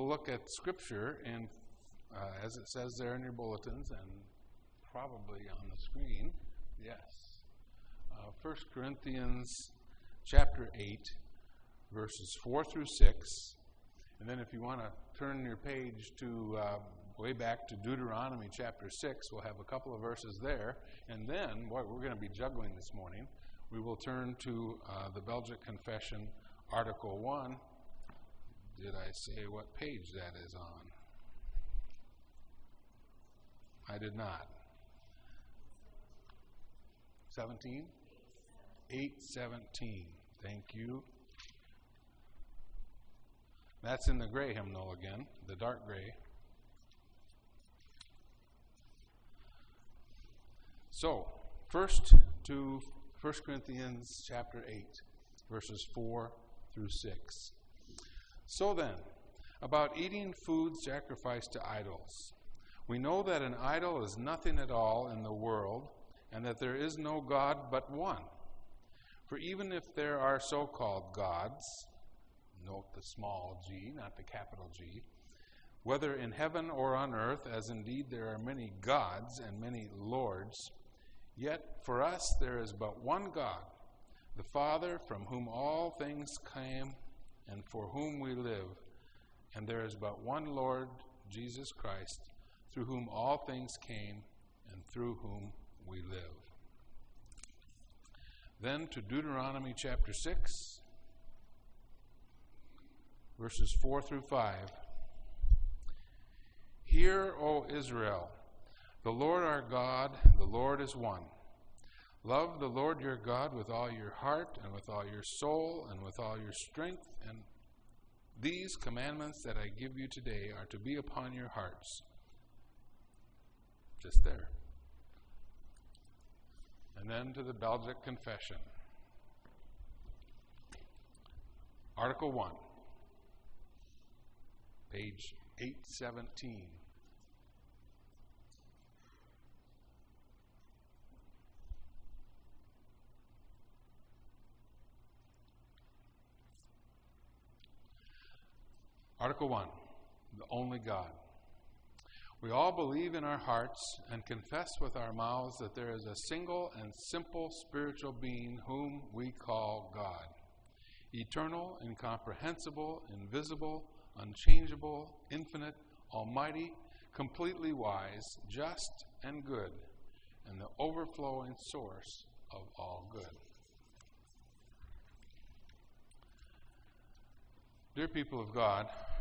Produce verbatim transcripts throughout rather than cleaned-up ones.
will look at Scripture, in, uh, as it says there in your bulletins and probably on the screen. Yes. Uh, First Corinthians chapter eight, verses four through six. And then if you want to turn your page to uh, way back to Deuteronomy chapter six, we'll have a couple of verses there. And then, boy, we're going to be juggling this morning. We will turn to uh, the Belgic Confession, Article one. Did I say what page that is on? I did not. seventeen? eight seventeen. Thank you. That's in the gray hymnal again, the dark gray. So, first to First Corinthians chapter eight, verses four through six. So then, about eating food sacrificed to idols. We know that an idol is nothing at all in the world, and that there is no God but one. For even if there are so-called gods, note the small g, not the capital G, whether in heaven or on earth, as indeed there are many gods and many lords, yet for us there is but one God, the Father, from whom all things came and for whom we live, and there is but one Lord, Jesus Christ, through whom all things came and through whom we live. Then to Deuteronomy chapter six, verses four through five. Hear, O Israel, the Lord our God, the Lord is one. Love the Lord your God with all your heart and with all your soul and with all your strength, and these commandments that I give you today are to be upon your hearts. Just there. And then to the Belgic Confession. Article one, page eight seventeen. Article one, the only God. We all believe in our hearts and confess with our mouths that there is a single and simple spiritual being whom we call God. Eternal, incomprehensible, invisible, unchangeable, infinite, almighty, completely wise, just and good, and the overflowing source of all good. Dear people of God,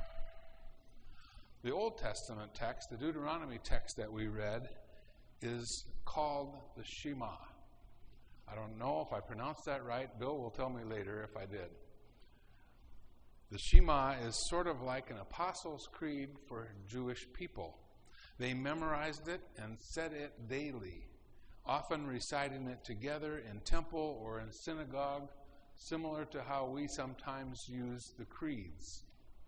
the Old Testament text, the Deuteronomy text that we read, is called the Shema. I don't know if I pronounced that right. Bill will tell me later if I did. The Shema is sort of like an Apostles' Creed for Jewish people. They memorized it and said it daily, often reciting it together in temple or in synagogue, similar to how we sometimes use the creeds.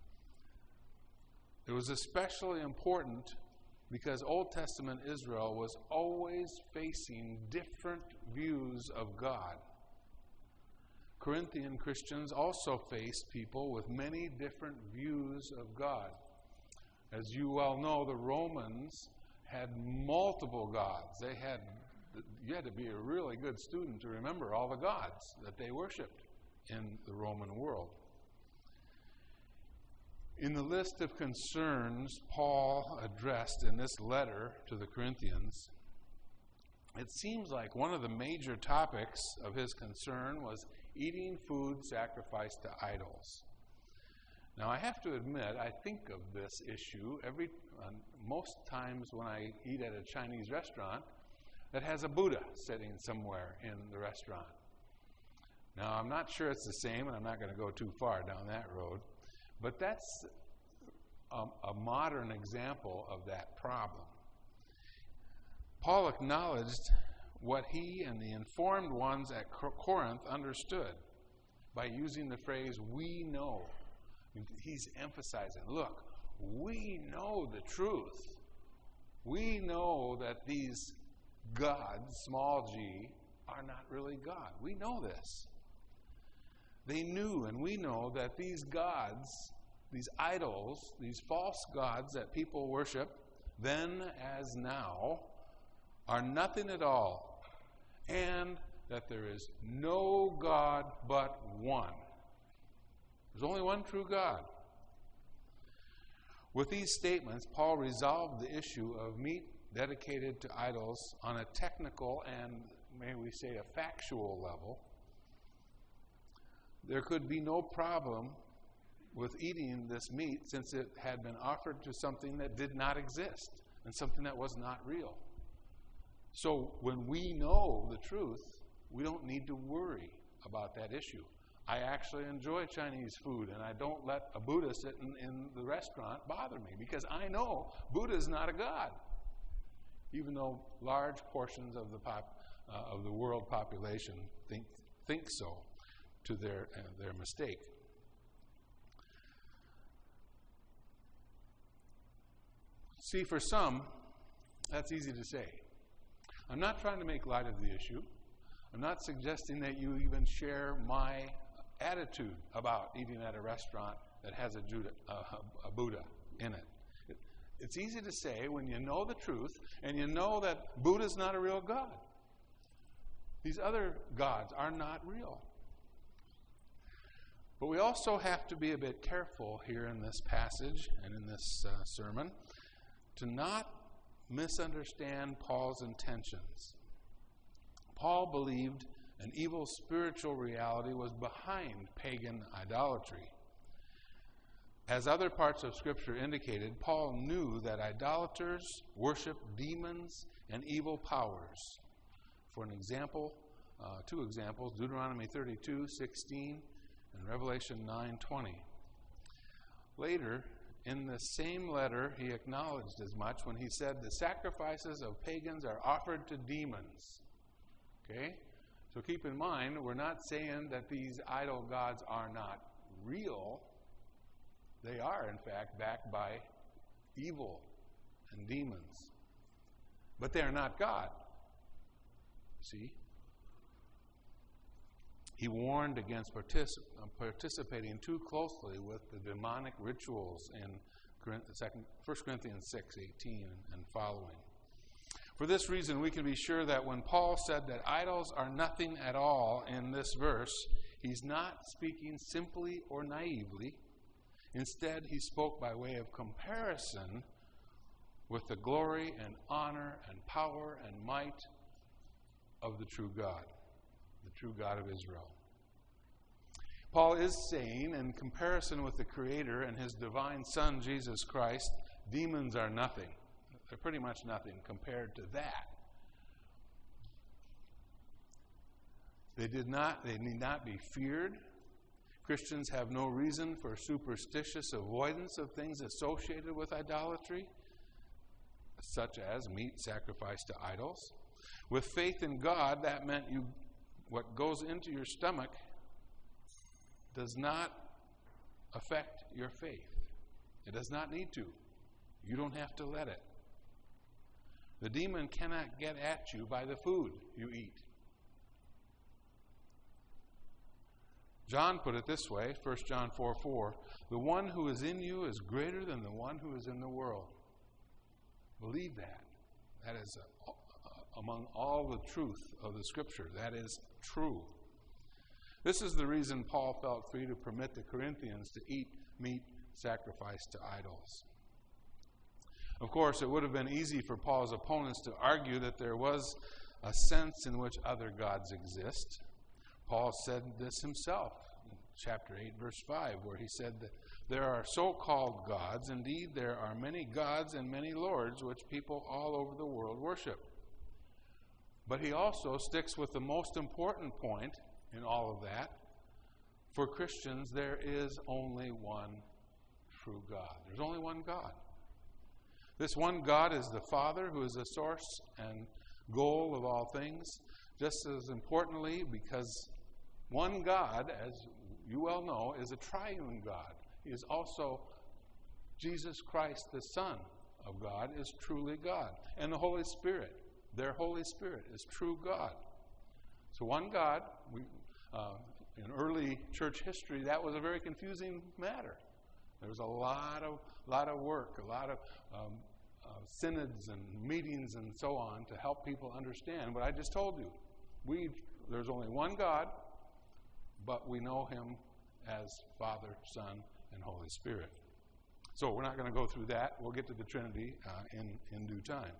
It was especially important because Old Testament Israel was always facing different views of God. Corinthian Christians also faced people with many different views of God. As you well know, the Romans had multiple gods. They had, you had to be a really good student to remember all the gods that they worshipped in the Roman world. In the list of concerns Paul addressed in this letter to the Corinthians, it seems like one of the major topics of his concern was eating food sacrificed to idols. Now, I have to admit, I think of this issue every uh, most times when I eat at a Chinese restaurant that has a Buddha sitting somewhere in the restaurant. Now, I'm not sure it's the same, and I'm not going to go too far down that road. But that's a, a modern example of that problem. Paul acknowledged what he and the informed ones at Corinth understood by using the phrase, we know. He's emphasizing, look, we know the truth. We know that these gods, small g, are not really God. We know this. They knew, and we know, that these gods these idols, these false gods that people worship, then as now, are nothing at all, and that there is no God but one. There's only one true God. With these statements, Paul resolved the issue of meat dedicated to idols on a technical and, may we say, a factual level. There could be no problem with eating this meat since it had been offered to something that did not exist and something that was not real. So when we know the truth, we don't need to worry about that issue. I actually enjoy Chinese food, and I don't let a Buddha sit in, in the restaurant bother me because I know Buddha is not a god, even though large portions of the pop, uh, of the world population think think so, to their uh, their mistake. See, for some, that's easy to say. I'm not trying to make light of the issue. I'm not suggesting that you even share my attitude about eating at a restaurant that has a, Judah, uh, a Buddha in it. it. It's easy to say when you know the truth and you know that Buddha's not a real God. These other gods are not real. But we also have to be a bit careful here in this passage and in this uh, sermon to not misunderstand Paul's intentions. Paul believed an evil spiritual reality was behind pagan idolatry. As other parts of Scripture indicated, Paul knew that idolaters worship demons and evil powers. For an example, uh, two examples, Deuteronomy thirty-two sixteen and Revelation nine twenty. Later, in the same letter, he acknowledged as much when he said the sacrifices of pagans are offered to demons. Okay? So keep in mind, we're not saying that these idol gods are not real. They are, in fact, backed by evil and demons. But they are not God. See? He warned against particip- participating too closely with the demonic rituals in First Corinthians six eighteen and following. For this reason, we can be sure that when Paul said that idols are nothing at all in this verse, he's not speaking simply or naively. Instead, he spoke by way of comparison with the glory and honor and power and might of the true God, the true God of Israel. Paul is saying, in comparison with the Creator and his divine Son, Jesus Christ, demons are nothing. They're pretty much nothing compared to that. They did not, they need not be feared. Christians have no reason for superstitious avoidance of things associated with idolatry, such as meat sacrificed to idols. With faith in God, that meant you, what goes into your stomach does not affect your faith. It does not need to. You don't have to let it. The demon cannot get at you by the food you eat. John put it this way, First John four four, the one who is in you is greater than the one who is in the world. Believe that. That is a, a, among all the truth of the Scripture. That is true. This is the reason Paul felt free to permit the Corinthians to eat meat sacrificed to idols. Of course, it would have been easy for Paul's opponents to argue that there was a sense in which other gods exist. Paul said this himself in chapter eight, verse five, where he said that there are so-called gods. Indeed, there are many gods and many lords which people all over the world worship. But he also sticks with the most important point in all of that. For Christians, there is only one true God. There's only one God. This one God is the Father, who is the source and goal of all things. Just as importantly, because one God, as you well know, is a triune God. He is also Jesus Christ, the Son of God, is truly God. And the Holy Spirit, their Holy Spirit, is true God. So one God, we, uh, in early church history, that was a very confusing matter. There's a lot of lot of work, a lot of um, uh, synods and meetings and so on to help people understand what I just told you. We there's only one God, but we know Him as Father, Son, and Holy Spirit. So we're not going to go through that. We'll get to the Trinity uh, in in due time.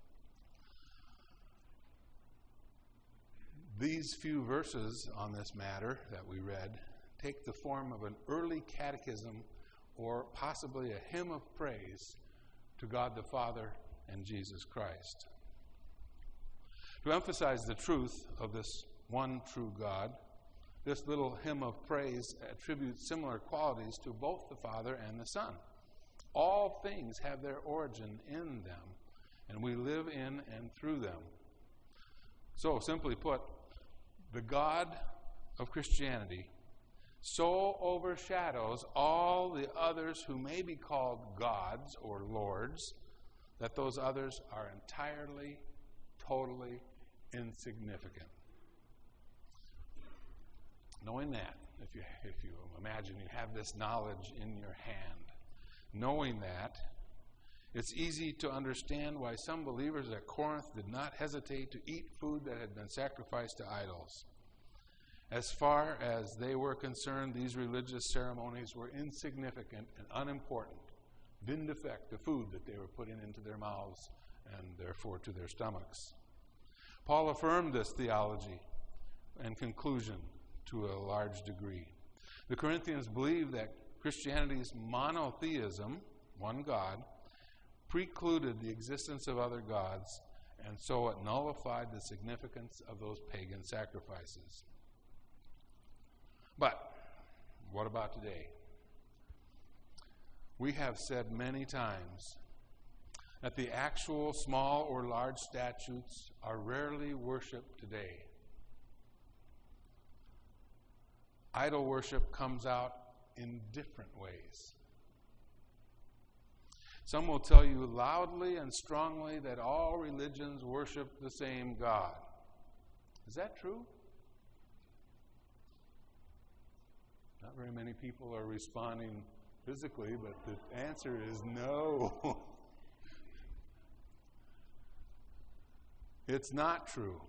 These few verses on this matter that we read take the form of an early catechism or possibly a hymn of praise to God the Father and Jesus Christ. To emphasize the truth of this one true God, this little hymn of praise attributes similar qualities to both the Father and the Son. All things have their origin in them, and we live in and through them. So, simply put, the God of Christianity so overshadows all the others who may be called gods or lords that those others are entirely, totally insignificant. Knowing that, if you, if you imagine you have this knowledge in your hand, knowing that, it's easy to understand why some believers at Corinth did not hesitate to eat food that had been sacrificed to idols. As far as they were concerned, these religious ceremonies were insignificant and unimportant, didn't affect the food that they were putting into their mouths and therefore to their stomachs. Paul affirmed this theology and conclusion to a large degree. The Corinthians believed that Christianity's monotheism, one God, precluded the existence of other gods, and so it nullified the significance of those pagan sacrifices. But what about today? We have said many times that the actual small or large statues are rarely worshipped today. Idol worship comes out in different ways. Some will tell you loudly and strongly that all religions worship the same God. Is that true? Not very many people are responding physically, but the answer is no. It's not true.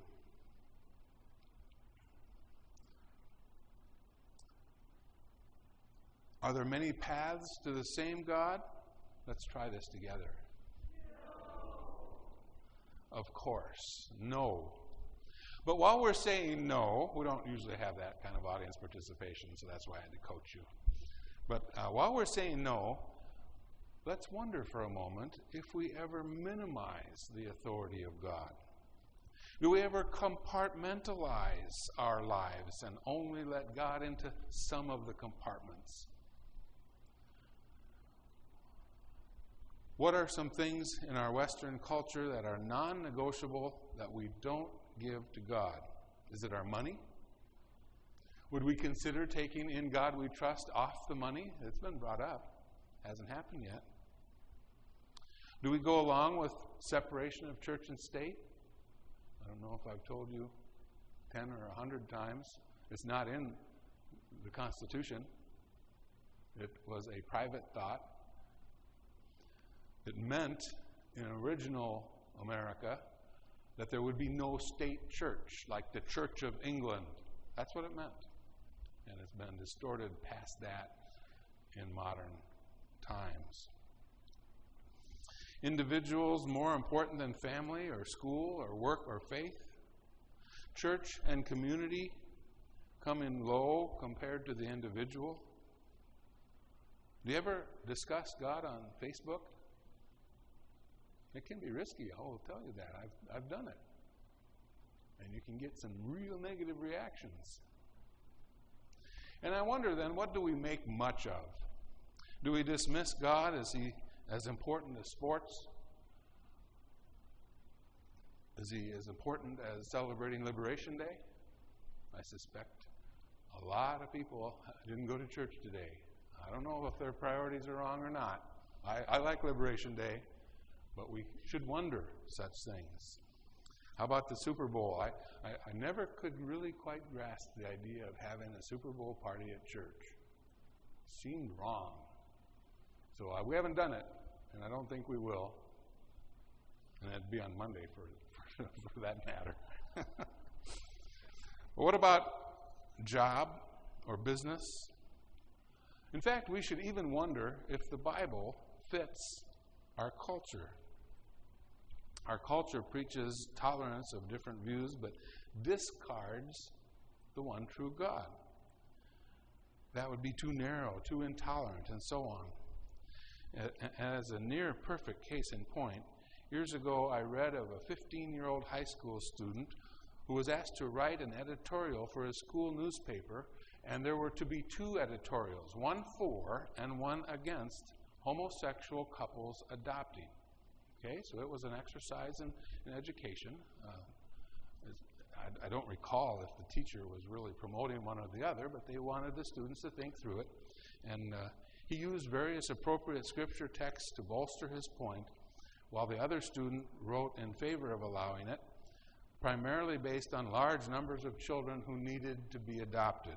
Are there many paths to the same God? Let's try this together. No. Of course, no. But while we're saying no, we don't usually have that kind of audience participation, so that's why I had to coach you. But uh, while we're saying no, let's wonder for a moment if we ever minimize the authority of God. Do we ever compartmentalize our lives and only let God into some of the compartments? What are some things in our Western culture that are non-negotiable that we don't give to God? Is it our money? Would we consider taking In God We Trust off the money? It's been brought up. Hasn't happened yet. Do we go along with separation of church and state? I don't know if I've told you ten or a hundred times. It's not in the Constitution. It was a private thought. It meant in original America that there would be no state church, like the Church of England. That's what it meant. And it's been distorted past that in modern times. Individuals more important than family or school or work or faith. Church and community come in low compared to the individual. Do you ever discuss God on Facebook? It can be risky, I will tell you that. I've, I've done it. And you can get some real negative reactions. And I wonder then, what do we make much of? Do we dismiss God as he as important as sports? Is he as important as celebrating Liberation Day? I suspect a lot of people didn't go to church today. I don't know if their priorities are wrong or not. I, I like Liberation Day, but we should wonder such things. How about the Super Bowl? I, I, I never could really quite grasp the idea of having a Super Bowl party at church. It seemed wrong. So uh, we haven't done it, and I don't think we will. And it'd be on Monday for, for, for that matter. But what about job or business? In fact, we should even wonder if the Bible fits our culture. Our culture preaches tolerance of different views, but discards the one true God. That would be too narrow, too intolerant, and so on. As a near perfect case in point, years ago I read of a fifteen-year-old high school student who was asked to write an editorial for his school newspaper, and there were to be two editorials, one for and one against homosexual couples adopting. Okay, so it was an exercise in, in education. Uh, I, I don't recall if the teacher was really promoting one or the other, but they wanted the students to think through it. And uh, he used various appropriate scripture texts to bolster his point, while the other student wrote in favor of allowing it, primarily based on large numbers of children who needed to be adopted.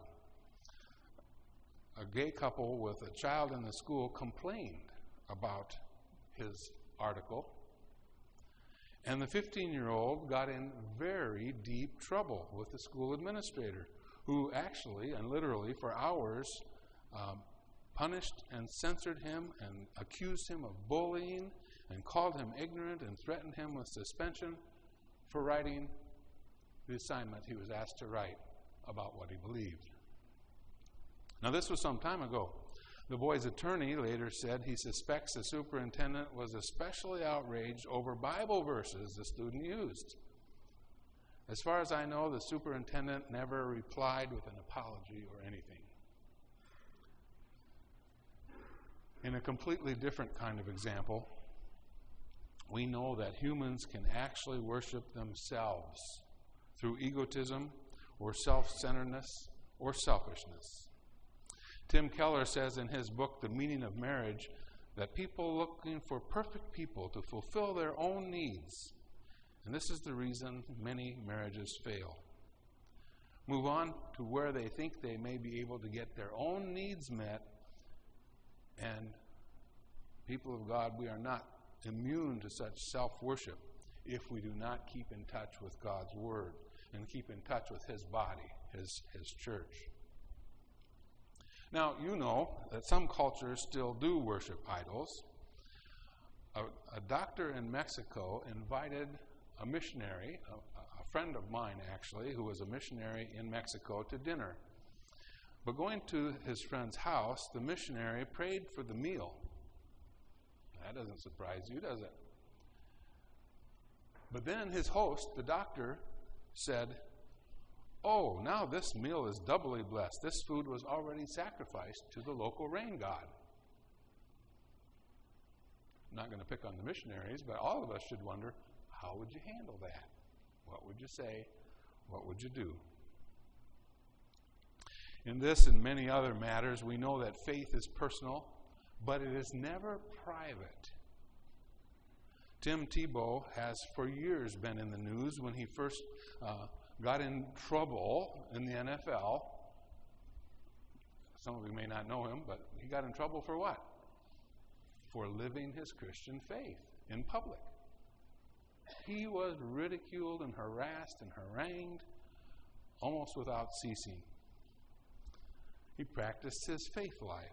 A gay couple with a child in the school complained about his article, and the fifteen-year-old got in very deep trouble with the school administrator, who actually and literally for hours um, punished and censored him and accused him of bullying and called him ignorant and threatened him with suspension for writing the assignment he was asked to write about what he believed. Now, this was some time ago. The boy's attorney later said he suspects the superintendent was especially outraged over Bible verses the student used. As far as I know, the superintendent never replied with an apology or anything. In a completely different kind of example, we know that humans can actually worship themselves through egotism or self-centeredness or selfishness. Tim Keller says in his book, The Meaning of Marriage, that people looking for perfect people to fulfill their own needs, and this is the reason many marriages fail, move on to where they think they may be able to get their own needs met, and people of God, we are not immune to such self-worship if we do not keep in touch with God's Word and keep in touch with His body, His, His church. Now, you know that some cultures still do worship idols. A, a doctor in Mexico invited a missionary, a, a friend of mine actually, who was a missionary in Mexico, to dinner. But going to his friend's house, the missionary prayed for the meal. That doesn't surprise you, does it? But then his host, the doctor, said, "Oh, now this meal is doubly blessed. This food was already sacrificed to the local rain god." I'm not going to pick on the missionaries, but all of us should wonder, how would you handle that? What would you say? What would you do? In this and many other matters, we know that faith is personal, but it is never private. Tim Tebow has for years been in the news when he first uh, got in trouble in the N F L. Some of you may not know him, but he got in trouble for what? For living his Christian faith in public. He was ridiculed and harassed and harangued almost without ceasing. He practiced his faith life.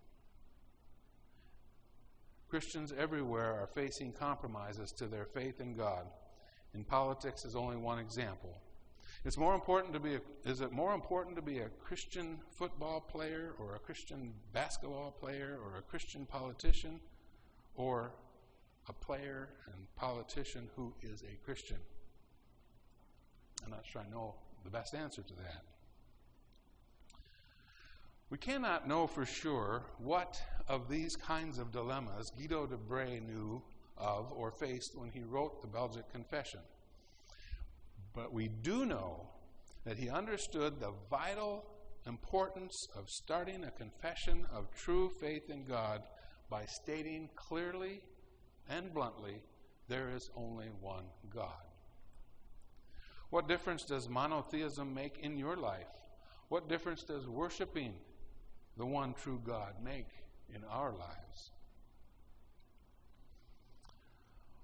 Christians everywhere are facing compromises to their faith in God. In politics is only one example. It's more important to be a, is it more important to be a Christian football player or a Christian basketball player or a Christian politician or a player and politician who is a Christian? I'm not sure I know the best answer to that. We cannot know for sure what of these kinds of dilemmas Guido de Brès knew of or faced when he wrote the Belgic Confession. But we do know that he understood the vital importance of starting a confession of true faith in God by stating clearly and bluntly, there is only one God. What difference does monotheism make in your life? What difference does worshiping the one true God make in our lives?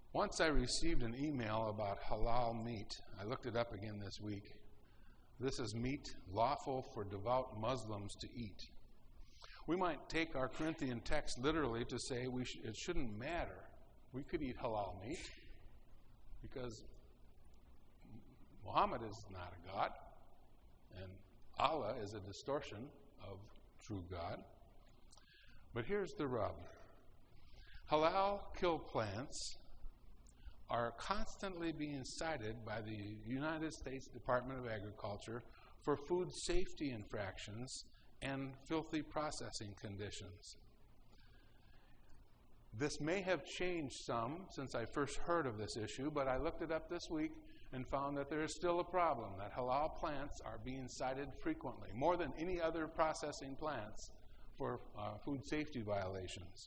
Once I received an email about halal meat. I looked it up again this week. This is meat lawful for devout Muslims to eat. We might take our Corinthian text literally to say we sh- it shouldn't matter. We could eat halal meat because Muhammad is not a god, and Allah is a distortion of true God. But here's the rub. Halal kill plants are constantly being cited by the United States Department of Agriculture for food safety infractions and filthy processing conditions. This may have changed some since I first heard of this issue, but I looked it up this week and found that there is still a problem, that halal plants are being cited frequently, more than any other processing plants, for uh, food safety violations.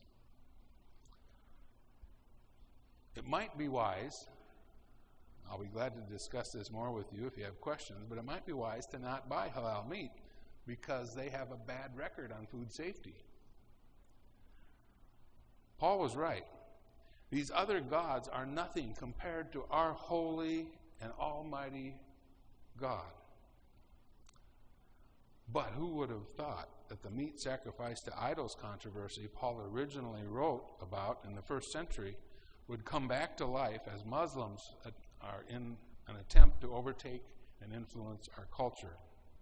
It might be wise, I'll be glad to discuss this more with you if you have questions, but it might be wise to not buy halal meat because they have a bad record on food safety. Paul was right. These other gods are nothing compared to our holy and almighty God. But who would have thought that the meat sacrificed to idols controversy Paul originally wrote about in the first century would come back to life as Muslims are in an attempt to overtake and influence our culture?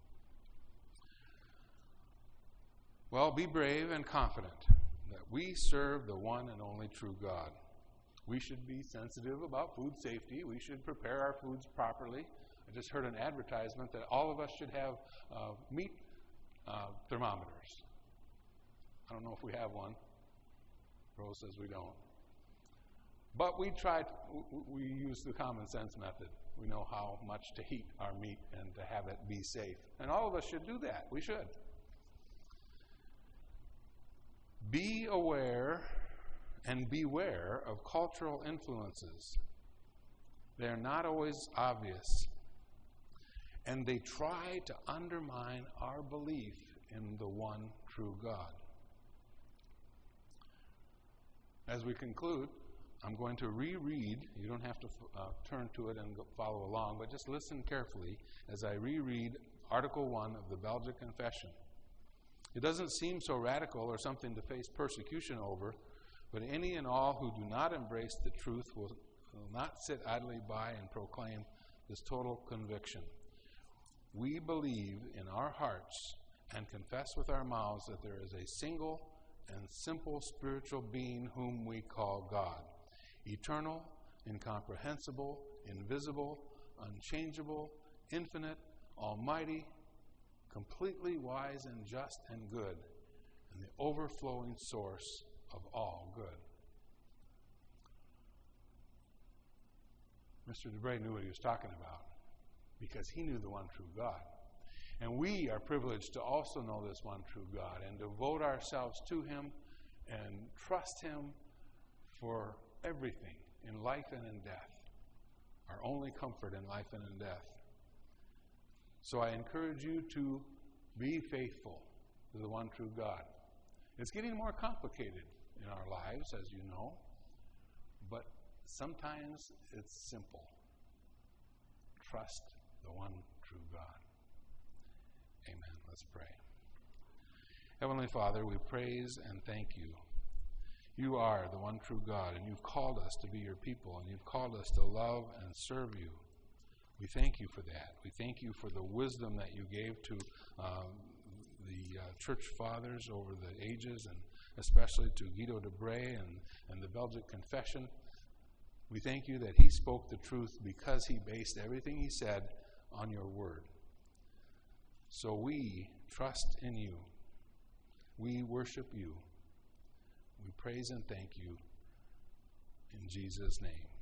Well, be brave and confident that we serve the one and only true God. We should be sensitive about food safety. We should prepare our foods properly. I just heard an advertisement that all of us should have uh, meat uh, thermometers. I don't know if we have one. Rose says we don't. But we try, to, we use the common sense method. We know how much to heat our meat and to have it be safe. And all of us should do that. We should. Be aware and beware of cultural influences. They're not always obvious. And they try to undermine our belief in the one true God. As we conclude, I'm going to reread. You don't have to uh, turn to it and go follow along, but just listen carefully as I reread Article one of the Belgic Confession. It doesn't seem so radical or something to face persecution over, but any and all who do not embrace the truth will, will not sit idly by and proclaim this total conviction. We believe in our hearts and confess with our mouths that there is a single and simple spiritual being whom we call God. Eternal, incomprehensible, invisible, unchangeable, infinite, almighty, completely wise and just and good, and the overflowing source of all good. Mister DeBray knew what he was talking about because he knew the one true God. And we are privileged to also know this one true God and devote ourselves to him and trust him for everything in life and in death, our only comfort in life and in death. So I encourage you to be faithful to the one true God. It's getting more complicated in our lives, as you know, but sometimes it's simple. Trust the one true God. Amen. Let's pray. Heavenly Father, we praise and thank you. You are the one true God, and you've called us to be your people, and you've called us to love and serve you. We thank you for that. We thank you for the wisdom that you gave to um, the uh, church fathers over the ages, and especially to Guido de Bray and, and the Belgic Confession. We thank you that he spoke the truth because he based everything he said on your word. So we trust in you. We worship you. We praise and thank you in Jesus' name.